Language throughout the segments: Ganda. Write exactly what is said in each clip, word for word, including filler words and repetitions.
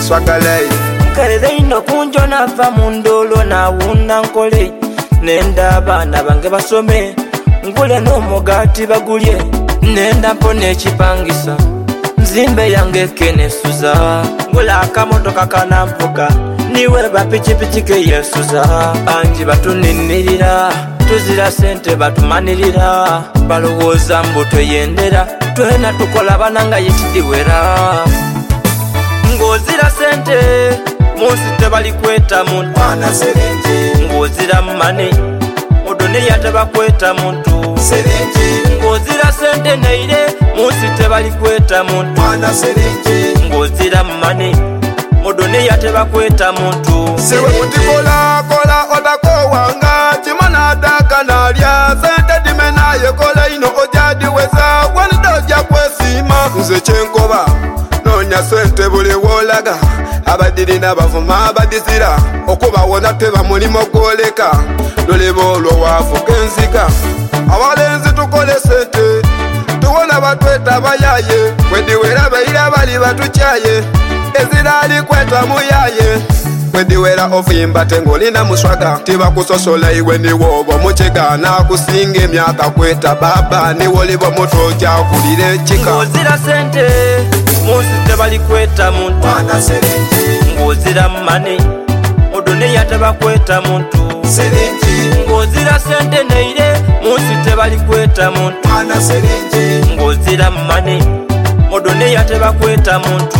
muswagalei nkalere ino kunjo nava mu ndolo nawunda nkole nenda abaana bange basome ngule n'omugati bagulye nenda mpona ekipangisa nzimbe yange kenesuza ngula akamotoka kanamvuga niwe bapikipiki keyesuza bangi batuninirira tuzira sente batumanirira balowooza mbu tweyendera twena tukola bananga yitidiwera ng'ozira sente munsi tebali kweta muntu ng'ozira mane muduniya tebakweta muntu ng'ozira sente neire munsi tebali kweta muntu ng'ozira mane muduniya tebakweta muntu siwe mutikola kola otakowanga chimana ataka nalya sente dimenaye kola ino ojadiweza wanidoja kwesima nze kyenkoba nonya sente buli wolaga abadiri n'abavuma abadizira okubawona teba mulimo gwoleka luleba olwo waafuka enzika abalenzi tukole sente tuwona batweta bayaye bwediwera beira bali batukyaye ezirali kweta muyaye bwediwera ofuyimba tengolina muswaga tibakusosola iwe niwobo mukigana kusinga emyaka kweta baba niwolibo mutoja kulira ekika ng'ozira sente munsi tebali kweta muntu ng'ozira mane muduniya tebakweta muntu ng'ozira sente neire munsi tebali kweta muntu ng'ozira mane muduniya tebakweta muntu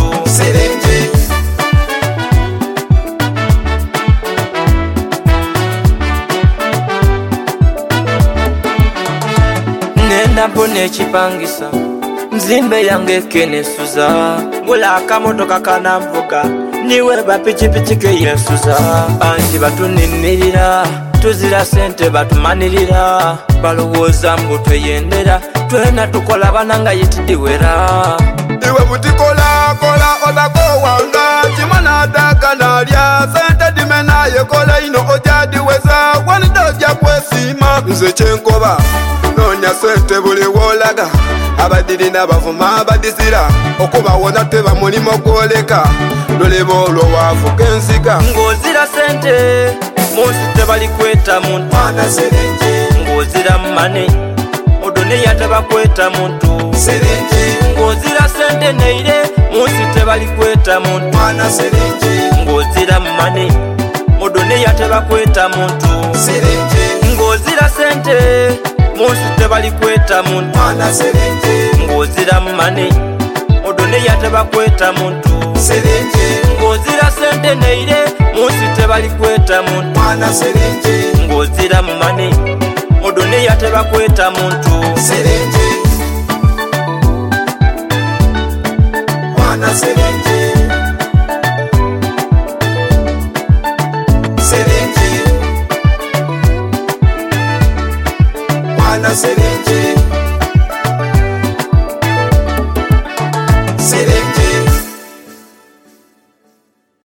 nenda mpona ekipangisa nzimbe yange kenesuza ngula akamotoka kanamvuga niwe bapikipiki keyesuza bangi batuninirira tuzira sente batumanirira balowooza mbu tweyendera twena tukola bananga yitidiwera iwe mutikola kola otakowanga chimana ataka nalya sente dimenaye kola ino ojadiweza wanidoja kwesima nze kyenkoba nonya sente buli wolaga abadiri n'abavuma abadizira okubawona teba mulimo gwoleka luleba olwo waafuka enzika ng'ozira sente munsi tebali kweta muntu ng'ozira mane muduniya tebakweta muntu ng'ozira sente neire munsi tebali kweta muntu ng'ozira mane muduniya tebakweta muntu ng'ozira sente munsi tebali kweta muntu ng'ozira mane muduniya tebakweta muntu ng'ozira sente neire munsi tebali kweta muntu ng'ozira mane muduniya tebakweta muntu Serenge